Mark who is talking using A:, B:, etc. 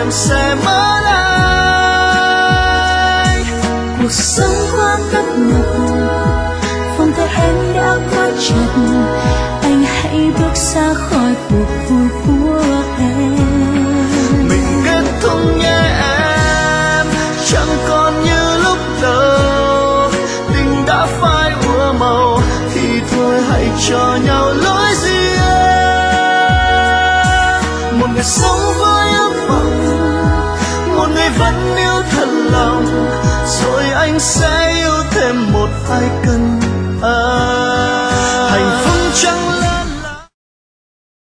A: lòng sẽ mất ai.
B: Cuộc sống quá tấp nập, vòng tay em đã quá chặt, anh hãy bước ra khỏi cuộc vui của em.
A: Mình kết thúc nhé em, chẳng còn như lúc đầu. Tình đã phai úa màu thì thôi hãy cho nhau lối riêng. Một người sống với ước vọng, một người vẫn yêu thật lòng, rồi anh sẽ yêu thêm một ai cần ai. Hạnh phúc chẳng là